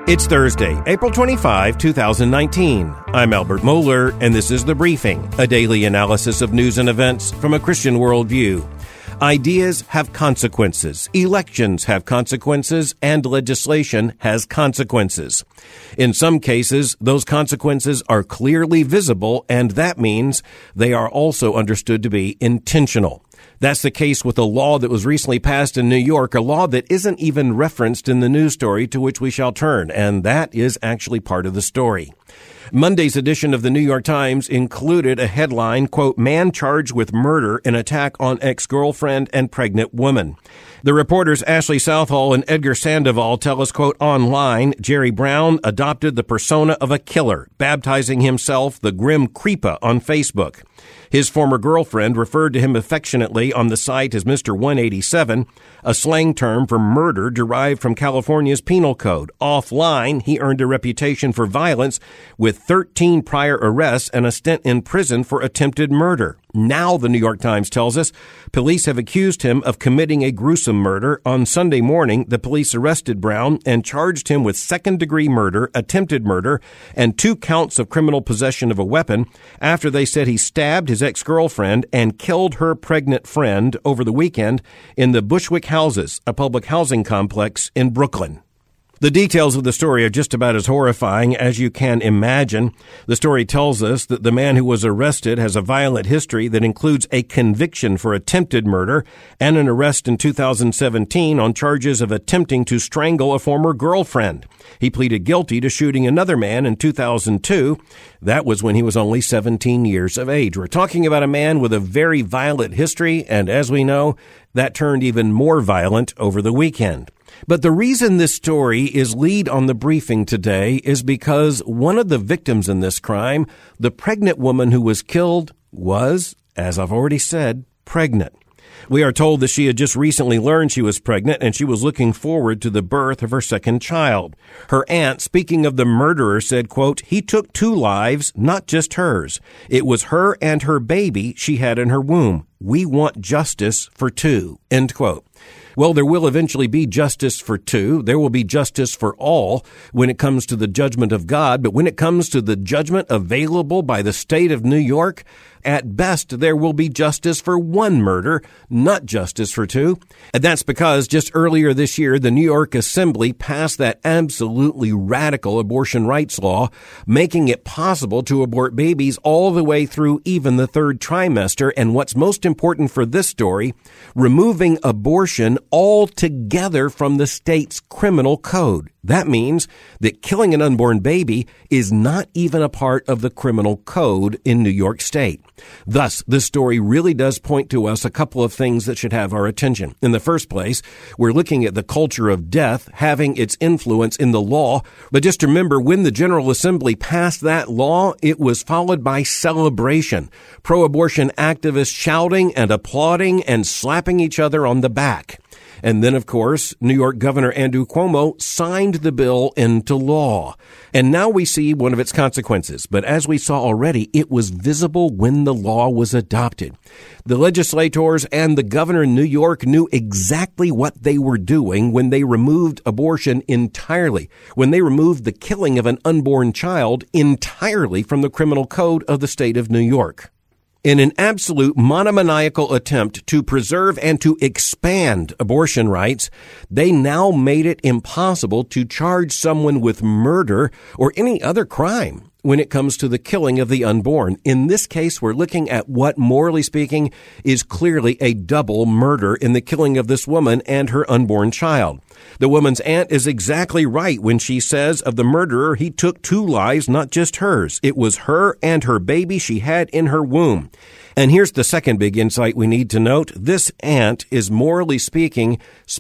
It's Thursday, April 25, 2019. I'm Albert Mohler, and this is The Briefing, a daily analysis of news and events from a Christian worldview. Ideas have consequences, elections have consequences, and legislation has consequences. In some cases, those consequences are clearly visible, and that means they are also understood to be intentional. That's the case with a law that was recently passed in New York, a law that isn't even referenced in the news story to which we shall turn, and that is actually part of the story. Monday's edition of the New York Times included a headline, quote, "Man charged with murder in attack on ex-girlfriend and pregnant woman." The reporters Ashley Southall and Edgar Sandoval tell us, quote, "Online, Jerry Brown adopted the persona of a killer, baptizing himself the Grim Creeper on Facebook. His former girlfriend referred to him affectionately on the site as Mr. 187, a slang term for murder derived from California's penal code. Offline, he earned a reputation for violence with 13 prior arrests and a stint in prison for attempted murder. Now, the New York Times tells us, police have accused him of committing a gruesome murder. On Sunday morning, the police arrested Brown and charged him with second-degree murder, attempted murder, and 2 counts of criminal possession of a weapon after they said he stabbed his ex-girlfriend and killed her pregnant friend over the weekend in the Bushwick Houses, a public housing complex in Brooklyn. The details of the story are just about as horrifying as you can imagine. The story tells us that the man who was arrested has a violent history that includes a conviction for attempted murder and an arrest in 2017 on charges of attempting to strangle a former girlfriend. He pleaded guilty to shooting another man in 2002. That was when he was only 17 years of age. We're talking about a man with a very violent history, and as we know, that turned even more violent over the weekend. But the reason this story is lead on the briefing today is because one of the victims in this crime, the pregnant woman who was killed, was, as I've already said, pregnant. We are told that she had just recently learned she was pregnant and she was looking forward to the birth of her second child. Her aunt, speaking of the murderer, said, quote, "He took 2 lives, not just hers. It was her and her baby she had in her womb. We want justice for 2, end quote. Well, there will eventually be justice for 2. There will be justice for all when it comes to the judgment of God. But when it comes to the judgment available by the state of New York, at best, there will be justice for 1 murder, not justice for 2. And that's because just earlier this year, the New York Assembly passed that absolutely radical abortion rights law, making it possible to abort babies all the way through even the 3rd trimester. And what's most important for this story, removing abortion altogether from the state's criminal code. That means that killing an unborn baby is not even a part of the criminal code in New York State. Thus, this story really does point to us a couple of things that should have our attention. In the first place, we're looking at the culture of death having its influence in the law. But just remember, when the General Assembly passed that law, it was followed by celebration. Pro-abortion activists shouting and applauding and slapping each other on the back. And then, of course, New York Governor Andrew Cuomo signed the bill into law. And now we see one of its consequences. But as we saw already, it was visible when the law was adopted. The legislators and the governor in New York knew exactly what they were doing when they removed abortion entirely, when they removed the killing of an unborn child entirely from the criminal code of the state of New York. In an absolute monomaniacal attempt to preserve and to expand abortion rights, they now made it impossible to charge someone with murder or any other crime when it comes to the killing of the unborn. In this case, we're looking at what, morally speaking, is clearly a double murder in the killing of this woman and her unborn child. The woman's aunt is exactly right when she says of the murderer, he took 2 lives, not just hers. It was her and her baby she had in her womb. And here's the second big insight we need to note. This aunt is, morally speaking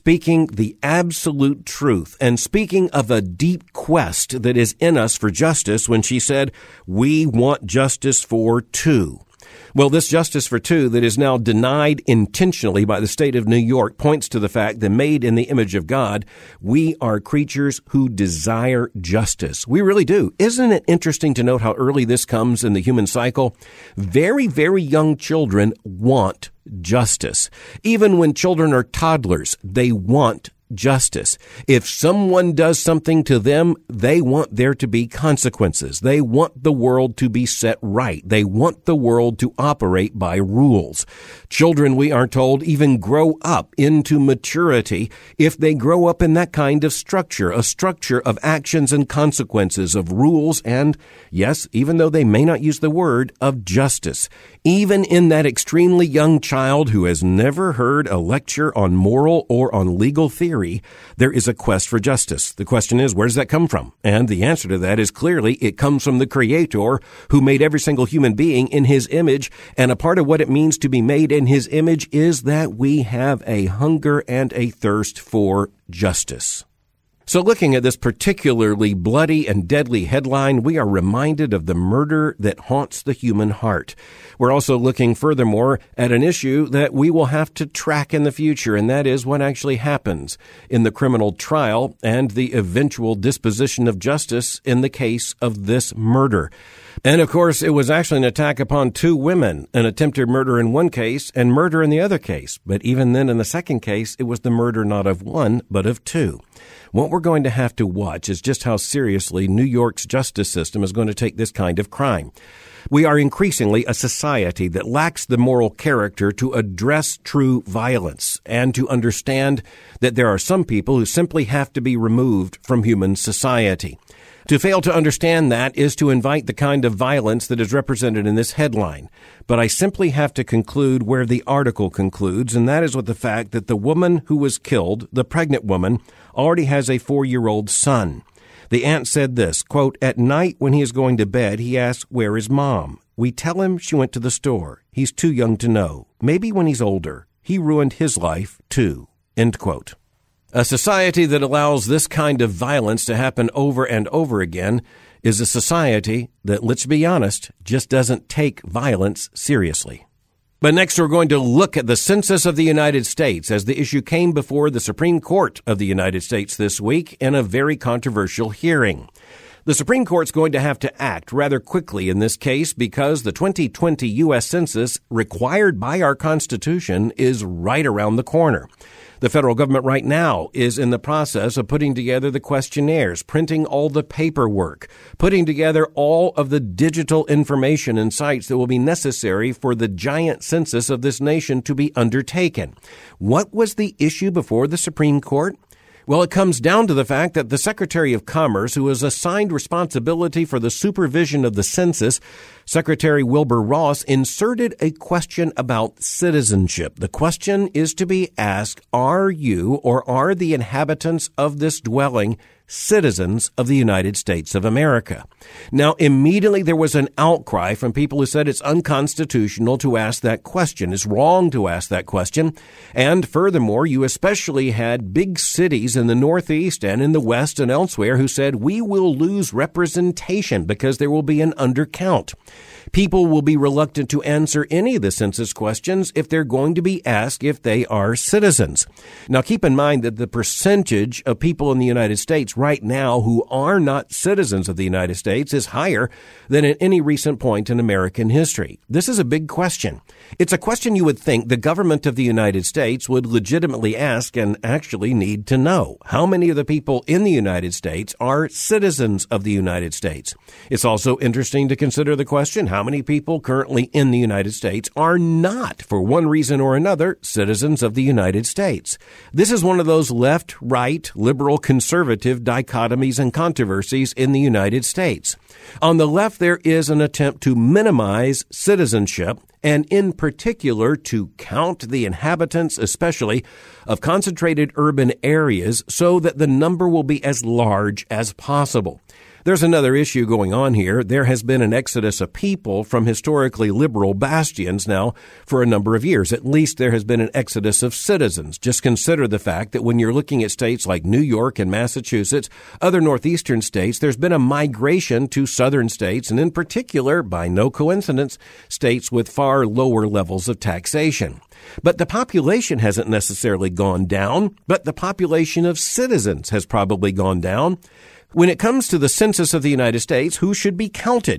the absolute truth and speaking of a deep quest that is in us for justice when she said, "We want justice for 2. Well, this justice for 2 that is now denied intentionally by the state of New York points to the fact that made in the image of God, we are creatures who desire justice. We really do. Isn't it interesting to note how early this comes in the human cycle? Very, very young children want justice. Even when children are toddlers, they want justice. If someone does something to them, they want there to be consequences. They want the world to be set right. They want the world to operate by rules. Children, we are told, even grow up into maturity if they grow up in that kind of structure, a structure of actions and consequences, of rules, and, yes, even though they may not use the word, of justice. Even in that extremely young child who has never heard a lecture on moral or on legal theory, there is a quest for justice. The question is, where does that come from? And the answer to that is clearly it comes from the Creator who made every single human being in His image. And a part of what it means to be made in His image is that we have a hunger and a thirst for justice. So looking at this particularly bloody and deadly headline, we are reminded of the murder that haunts the human heart. We're also looking furthermore at an issue that we will have to track in the future, and that is what actually happens in the criminal trial and the eventual disposition of justice in the case of this murder. And of course, it was actually an attack upon two women, an attempted murder in one case and murder in the other case. But even then, in the second case, it was the murder not of one, but of two. What we're going to have to watch is just how seriously New York's justice system is going to take this kind of crime. We are increasingly a society that lacks the moral character to address true violence and to understand that there are some people who simply have to be removed from human society. To fail to understand that is to invite the kind of violence that is represented in this headline. But I simply have to conclude where the article concludes, and that is with the fact that the woman who was killed, the pregnant woman, already has a 4-year-old son. The aunt said this, quote, "At night when he is going to bed, he asks, 'Where is Mom?' We tell him she went to the store. He's too young to know. Maybe when he's older. He ruined his life, too." End quote. A society that allows this kind of violence to happen over and over again is a society that, let's be honest, just doesn't take violence seriously. But next, we're going to look at the Census of the United States as the issue came before the Supreme Court of the United States this week in a very controversial hearing. The Supreme Court's going to have to act rather quickly in this case because the 2020 U.S. Census, required by our Constitution, is right around the corner. The federal government right now is in the process of putting together the questionnaires, printing all the paperwork, putting together all of the digital information and sites that will be necessary for the giant census of this nation to be undertaken. What was the issue before the Supreme Court? Well, it comes down to the fact that the Secretary of Commerce, who was assigned responsibility for the supervision of the census, Secretary Wilbur Ross, inserted a question about citizenship. The question is to be asked, are you or are the inhabitants of this dwelling citizens of the United States of America? Now, immediately there was an outcry from people who said it's unconstitutional to ask that question. It's wrong to ask that question. And furthermore, you especially had big cities in the Northeast and in the West and elsewhere who said we will lose representation because there will be an undercount. People will be reluctant to answer any of the census questions if they're going to be asked if they are citizens. Now, keep in mind that the percentage of people in the United States right now who are not citizens of the United States is higher than at any recent point in American history. This is a big question. It's a question you would think the government of the United States would legitimately ask and actually need to know. How many of the people in the United States are citizens of the United States? It's also interesting to consider the question, how many people currently in the United States are not, for one reason or another, citizens of the United States? This is one of those left, right, liberal, conservative dichotomies and controversies in the United States. On the left, there is an attempt to minimize citizenship, and in particular to count the inhabitants, especially of concentrated urban areas, so that the number will be as large as possible. There's another issue going on here. There has been an exodus of people from historically liberal bastions now for a number of years. At least there has been an exodus of citizens. Just consider the fact that when you're looking at states like New York and Massachusetts, other northeastern states, there's been a migration to southern states, and in particular, by no coincidence, states with far lower levels of taxation. But the population hasn't necessarily gone down, but the population of citizens has probably gone down. When it comes to the census of the United States, who should be counted?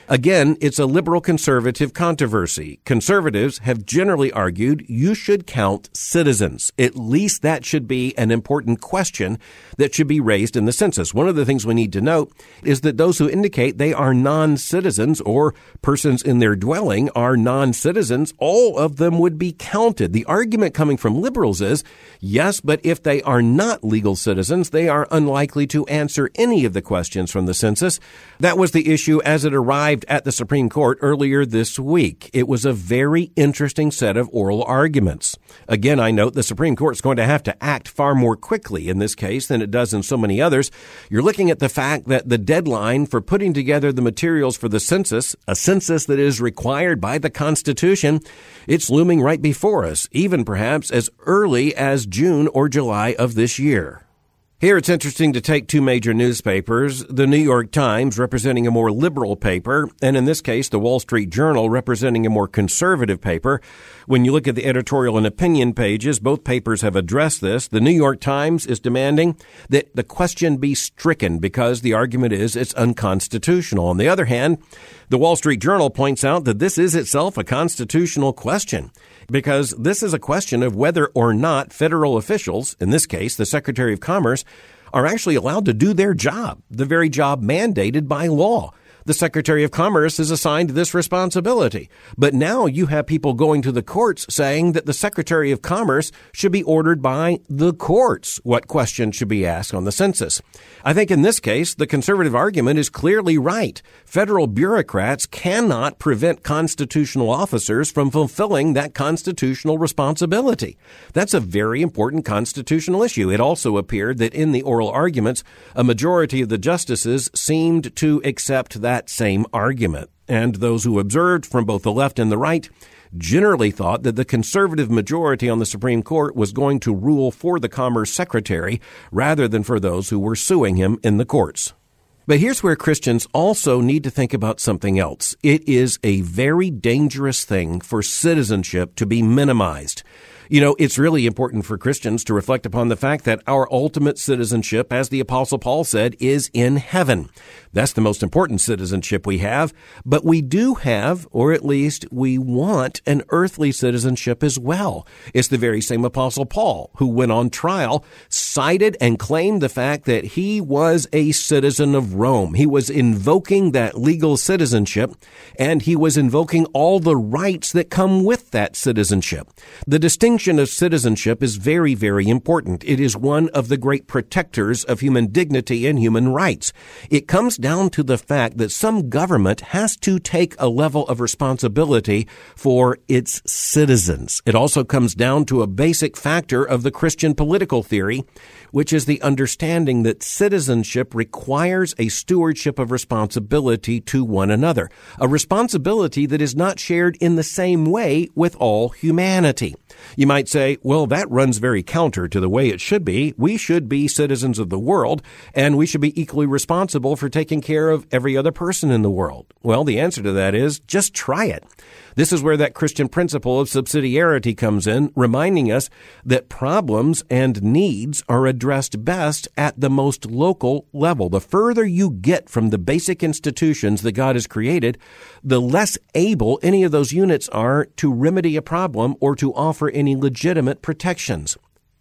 Again, it's a liberal-conservative controversy. Conservatives have generally argued you should count citizens. At least that should be an important question that should be raised in the census. One of the things we need to note is that those who indicate they are non-citizens or persons in their dwelling are non-citizens, all of them would be counted. The argument coming from liberals is, yes, but if they are not legal citizens, they are unlikely to answer any of the questions from the census. That was the issue as it arrived at the Supreme Court earlier this week. It was a very interesting set of oral arguments. Again, I note the Supreme Court is going to have to act far more quickly in this case than it does in so many others. You're looking at the fact that the deadline for putting together the materials for the census, a census that is required by the Constitution, it's looming right before us, even perhaps as early as June or July of this year. Here it's interesting to take two major newspapers, the New York Times representing a more liberal paper, and in this case, the Wall Street Journal representing a more conservative paper. When you look at the editorial and opinion pages, both papers have addressed this. The New York Times is demanding that the question be stricken because the argument is it's unconstitutional. On the other hand, the Wall Street Journal points out that this is itself a constitutional question, because this is a question of whether or not federal officials, in this case, the Secretary of Commerce, are actually allowed to do their job, the very job mandated by law. The Secretary of Commerce is assigned this responsibility. But now you have people going to the courts saying that the Secretary of Commerce should be ordered by the courts what questions should be asked on the census. I think in this case, the conservative argument is clearly right. Federal bureaucrats cannot prevent constitutional officers from fulfilling that constitutional responsibility. That's a very important constitutional issue. It also appeared that in the oral arguments, a majority of the justices seemed to accept that same argument. And those who observed from both the left and the right generally thought that the conservative majority on the Supreme Court was going to rule for the Commerce Secretary rather than for those who were suing him in the courts. But here's where Christians also need to think about something else. It is a very dangerous thing for citizenship to be minimized. You know, it's really important for Christians to reflect upon the fact that our ultimate citizenship, as the Apostle Paul said, is in heaven. That's the most important citizenship we have, but we do have, or at least we want, an earthly citizenship as well. It's the very same Apostle Paul who went on trial, cited and claimed the fact that he was a citizen of Rome. He was invoking that legal citizenship, and he was invoking all the rights that come with that citizenship. The distinction of citizenship is very, very important. It is one of the great protectors of human dignity and human rights. It comes down to the fact that some government has to take a level of responsibility for its citizens. It also comes down to a basic factor of the Christian political theory, which is the understanding that citizenship requires a stewardship of responsibility to one another, a responsibility that is not shared in the same way with all humanity. You might say, well, that runs very counter to the way it should be. We should be citizens of the world, and we should be equally responsible for taking care of every other person in the world. Well, the answer to that is just try it. This is where that Christian principle of subsidiarity comes in, reminding us that problems and needs are addressed best at the most local level. The further you get from the basic institutions that God has created, the less able any of those units are to remedy a problem or to offer any legitimate protections.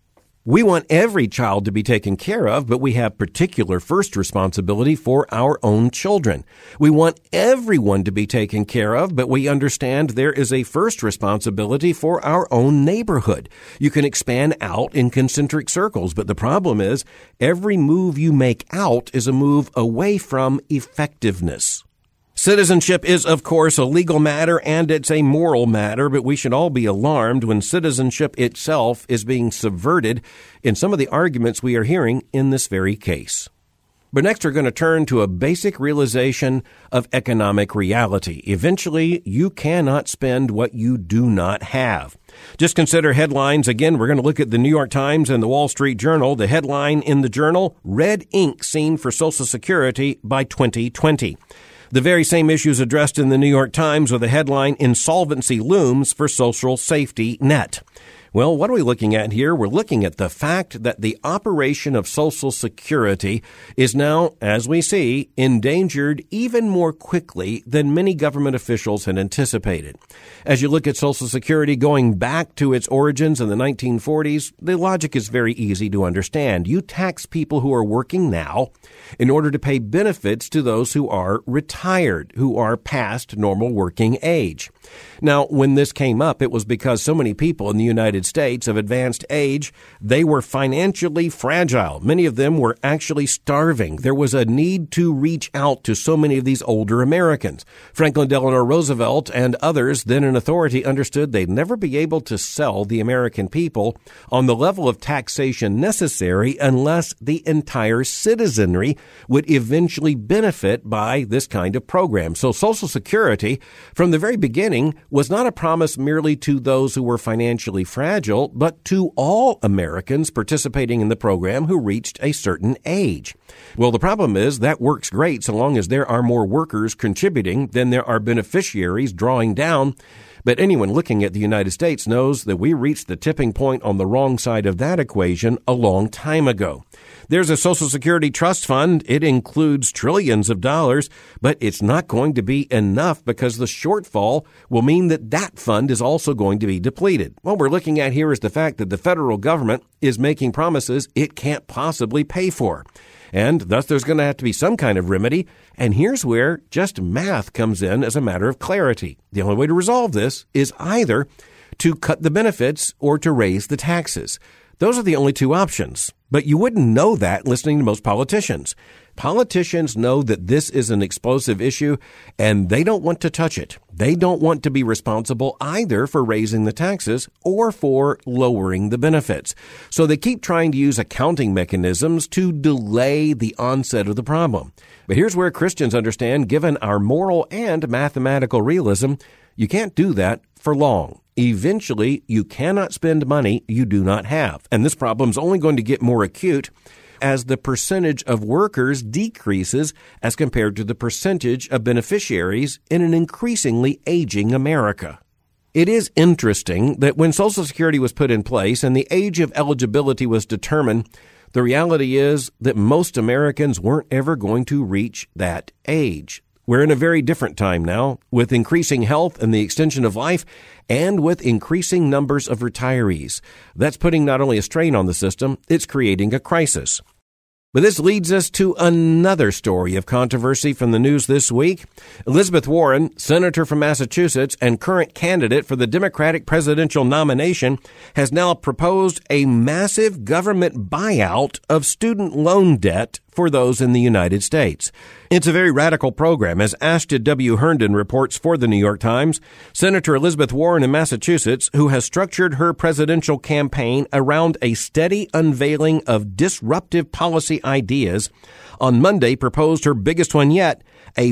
We want every child to be taken care of, but we have particular first responsibility for our own children. We want everyone to be taken care of, but we understand there is a first responsibility for our own neighborhood. You can expand out in concentric circles, but the problem is every move you make out is a move away from effectiveness. Citizenship is, of course, a legal matter and it's a moral matter, but we should all be alarmed when citizenship itself is being subverted in some of the arguments we are hearing in this very case. But next, we're going to turn to a basic realization of economic reality. Eventually, you cannot spend what you do not have. Just consider headlines. Again, we're going to look at the New York Times and the Wall Street Journal. The headline in the Journal, Red Ink Seen for Social Security by 2020. The very same issues addressed in the New York Times with the headline, Insolvency Looms for Social Safety Net. Well, what are we looking at here? We're looking at the fact that the operation of Social Security is now, as we see, endangered even more quickly than many government officials had anticipated. As you look at Social Security going back to its origins in the 1940s, the logic is very easy to understand. You tax people who are working now in order to pay benefits to those who are retired, who are past normal working age. Now, when this came up, it was because so many people in the United States of advanced age, they were financially fragile. Many of them were actually starving. There was a need to reach out to so many of these older Americans. Franklin Delano Roosevelt and others then in authority understood they'd never be able to sell the American people on the level of taxation necessary unless the entire citizenry would eventually benefit by this kind of program. So Social Security, from the very beginning, was not a promise merely to those who were financially fragile, but to all Americans participating in the program who reached a certain age. Well, the problem is that works great so long as there are more workers contributing than there are beneficiaries drawing down. But anyone looking at the United States knows that we reached the tipping point on the wrong side of that equation a long time ago. There's a Social Security trust fund. It includes trillions of dollars, but it's not going to be enough because the shortfall will mean that that fund is also going to be depleted. What we're looking at here is the fact that the federal government is making promises it can't possibly pay for. And thus there's going to have to be some kind of remedy. And here's where just math comes in as a matter of clarity. The only way to resolve this is either to cut the benefits or to raise the taxes. Those are the only two options. But you wouldn't know that listening to most politicians. Politicians know that this is an explosive issue, and they don't want to touch it. They don't want to be responsible either for raising the taxes or for lowering the benefits. So they keep trying to use accounting mechanisms to delay the onset of the problem. But here's where Christians understand, given our moral and mathematical realism, you can't do that for long. Eventually, you cannot spend money you do not have. And this problem is only going to get more acute as the percentage of workers decreases as compared to the percentage of beneficiaries in an increasingly aging America. It is interesting that when Social Security was put in place and the age of eligibility was determined, the reality is that most Americans weren't ever going to reach that age. We're in a very different time now, with increasing health and the extension of life, and with increasing numbers of retirees. That's putting not only a strain on the system, it's creating a crisis. But this leads us to another story of controversy from the news this week. Elizabeth Warren, senator from Massachusetts and current candidate for the Democratic presidential nomination, has now proposed a massive government buyout of student loan debt for those in the United States. It's a very radical program, as Ashton W. Herndon reports for the New York Times. Senator Elizabeth Warren in Massachusetts, who has structured her presidential campaign around a steady unveiling of disruptive policy ideas, on Monday proposed her biggest one yet, a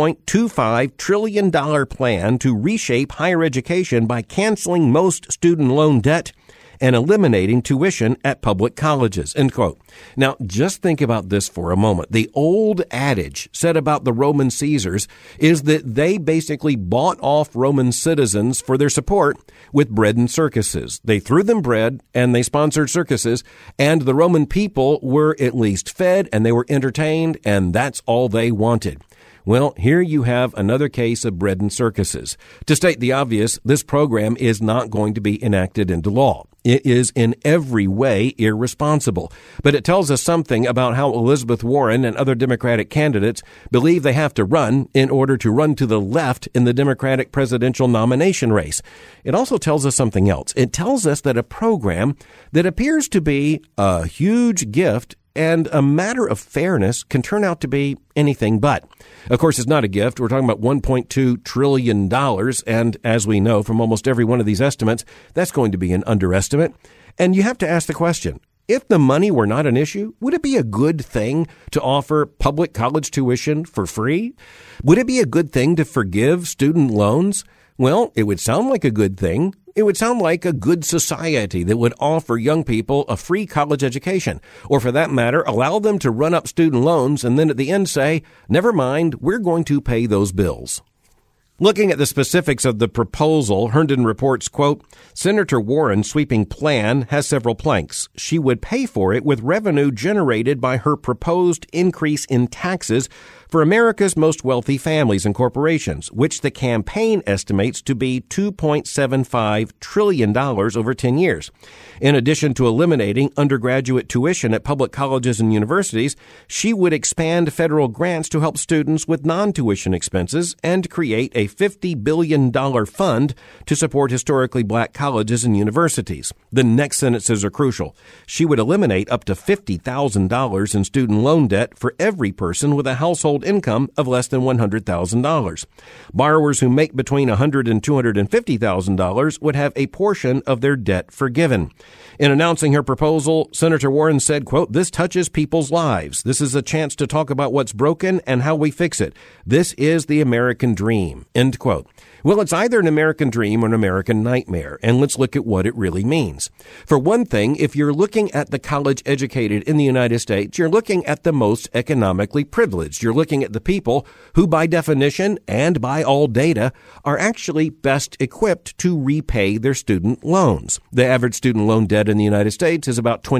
$1.25 trillion plan to reshape higher education by canceling most student loan debt and eliminating tuition at public colleges, end quote. Now, just think about this for a moment. The old adage said about the Roman Caesars is that they basically bought off Roman citizens for their support with bread and circuses. They threw them bread and they sponsored circuses, and the Roman people were at least fed and they were entertained, and that's all they wanted. Well, here you have another case of bread and circuses. To state the obvious, this program is not going to be enacted into law. It is in every way irresponsible. But it tells us something about how Elizabeth Warren and other Democratic candidates believe they have to run in order to run to the left in the Democratic presidential nomination race. It also tells us something else. It tells us that a program that appears to be a huge gift and a matter of fairness can turn out to be anything but. Of course, it's not a gift. We're talking about $1.2 trillion. And as we know from almost every one of these estimates, that's going to be an underestimate. And you have to ask the question, if the money were not an issue, would it be a good thing to offer public college tuition for free? Would it be a good thing to forgive student loans? Well, it would sound like a good thing. It would sound like a good society that would offer young people a free college education, or for that matter, allow them to run up student loans and then at the end say, never mind, we're going to pay those bills. Looking at the specifics of the proposal, Herndon reports, quote, Senator Warren's sweeping plan has several planks. She would pay for it with revenue generated by her proposed increase in taxes for America's most wealthy families and corporations, which the campaign estimates to be $2.75 trillion over 10 years. In addition to eliminating undergraduate tuition at public colleges and universities, she would expand federal grants to help students with non-tuition expenses and create a $50 billion fund to support historically black colleges and universities. The next sentences are crucial. She would eliminate up to $50,000 in student loan debt for every person with a household income of less than $100,000. Borrowers who make between $100,000 and $250,000 would have a portion of their debt forgiven. In announcing her proposal, Senator Warren said, quote, This touches people's lives. This is a chance to talk about what's broken and how we fix it. This is the American dream, end quote. Well, it's either an American dream or an American nightmare, and let's look at what it really means. For one thing, if you're looking at the college educated in the United States, you're looking at the most economically privileged. You're looking at the people who, by definition and by all data, are actually best equipped to repay their student loans. The average student loan debt in the United States is about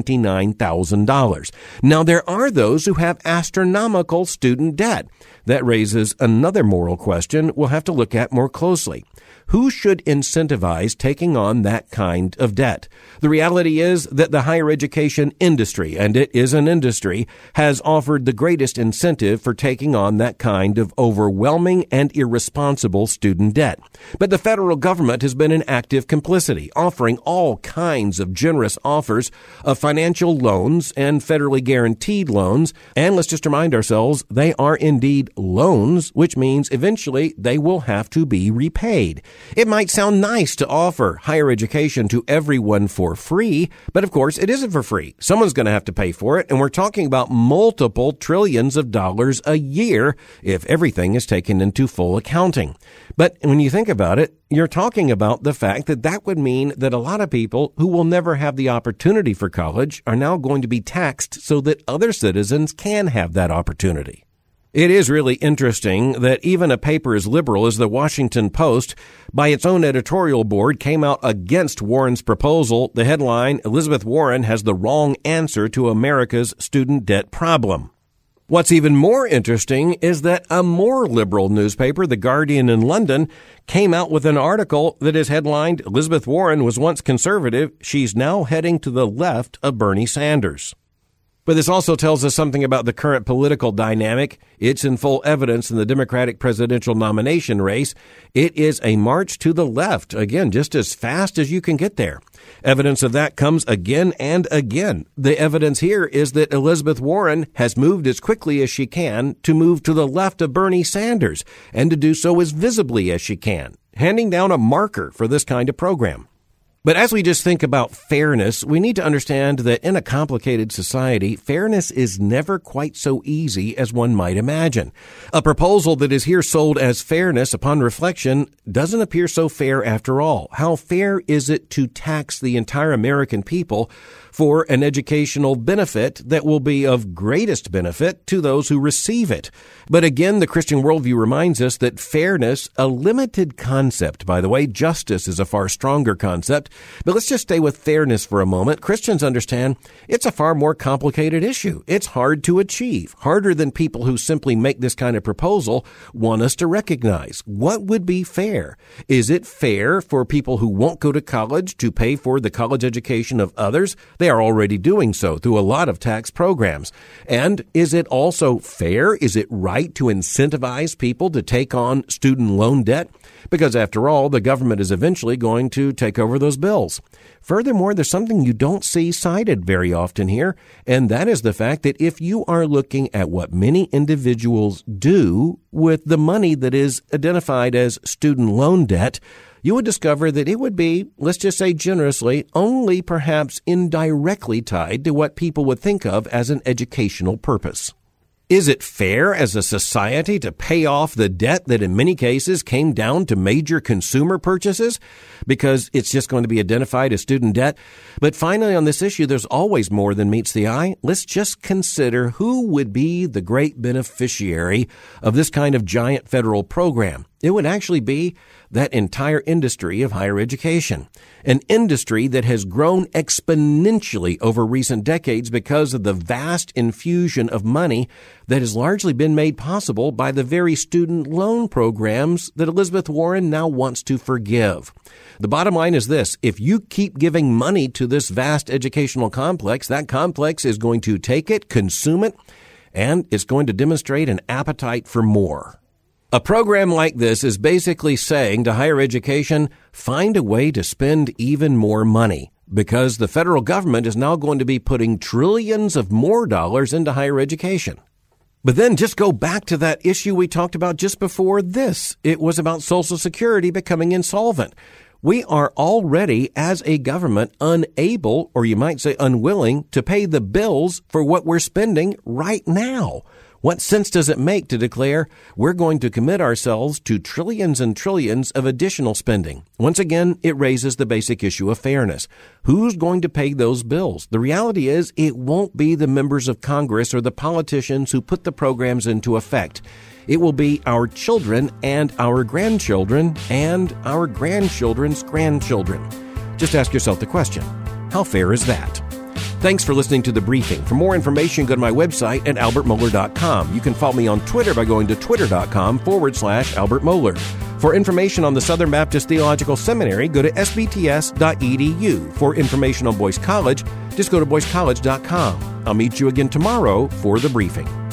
$29,000. Now, there are those who have astronomical student debt. That raises another moral question we'll have to look at more closely. Who should incentivize taking on that kind of debt? The reality is that the higher education industry, and it is an industry, has offered the greatest incentive for taking on that kind of overwhelming and irresponsible student debt. But the federal government has been in active complicity, offering all kinds of generous offers of financial loans and federally guaranteed loans. And let's just remind ourselves, they are indeed loans, which means eventually they will have to be repaid. It might sound nice to offer higher education to everyone for free, but of course it isn't for free. Someone's going to have to pay for it, and we're talking about multiple trillions of dollars a year if everything is taken into full accounting. But when you think about it, you're talking about the fact that that would mean that a lot of people who will never have the opportunity for college are now going to be taxed so that other citizens can have that opportunity. It is really interesting that even a paper as liberal as the Washington Post, by its own editorial board, came out against Warren's proposal. The headline, Elizabeth Warren has the wrong answer to America's student debt problem. What's even more interesting is that a more liberal newspaper, The Guardian in London, came out with an article that is headlined, Elizabeth Warren was once conservative. She's now heading to the left of Bernie Sanders. But this also tells us something about the current political dynamic. It's in full evidence in the Democratic presidential nomination race. It is a march to the left, again, just as fast as you can get there. Evidence of that comes again and again. The evidence here is that Elizabeth Warren has moved as quickly as she can to move to the left of Bernie Sanders, and to do so as visibly as she can, handing down a marker for this kind of program. But as we just think about fairness, we need to understand that in a complicated society, fairness is never quite so easy as one might imagine. A proposal that is here sold as fairness upon reflection doesn't appear so fair after all. How fair is it to tax the entire American people for an educational benefit that will be of greatest benefit to those who receive it? But again, the Christian worldview reminds us that fairness, a limited concept, by the way, justice is a far stronger concept. But let's just stay with fairness for a moment. Christians understand it's a far more complicated issue. It's hard to achieve, harder than people who simply make this kind of proposal want us to recognize. What would be fair? Is it fair for people who won't go to college to pay for the college education of others? They are already doing so through a lot of tax programs. And is it also fair? Is it right to incentivize people to take on student loan debt? Because after all, the government is eventually going to take over those bills. Furthermore, there's something you don't see cited very often here, and that is the fact that if you are looking at what many individuals do with the money that is identified as student loan debt, you would discover that it would be, let's just say generously, only perhaps indirectly tied to what people would think of as an educational purpose. Is it fair as a society to pay off the debt that in many cases came down to major consumer purchases because it's just going to be identified as student debt? But finally, on this issue, there's always more than meets the eye. Let's just consider who would be the great beneficiary of this kind of giant federal program. It would actually be that entire industry of higher education, an industry that has grown exponentially over recent decades because of the vast infusion of money that has largely been made possible by the very student loan programs that Elizabeth Warren now wants to forgive. The bottom line is this: if you keep giving money to this vast educational complex, that complex is going to take it, consume it, and it's going to demonstrate an appetite for more. A program like this is basically saying to higher education, find a way to spend even more money, because the federal government is now going to be putting trillions of more dollars into higher education. But then just go back to that issue we talked about just before this. It was about Social Security becoming insolvent. We are already, as a government, unable, or you might say unwilling, to pay the bills for what we're spending right now. What sense does it make to declare we're going to commit ourselves to trillions and trillions of additional spending? Once again, it raises the basic issue of fairness. Who's going to pay those bills? The reality is it won't be the members of Congress or the politicians who put the programs into effect. It will be our children and our grandchildren and our grandchildren's grandchildren. Just ask yourself the question, how fair is that? Thanks for listening to The Briefing. For more information, go to my website at albertmohler.com. You can follow me on Twitter by going to twitter.com/Albert Mohler. For information on the Southern Baptist Theological Seminary, go to sbts.edu. For information on Boyce College, just go to boycecollege.com. I'll meet you again tomorrow for The Briefing.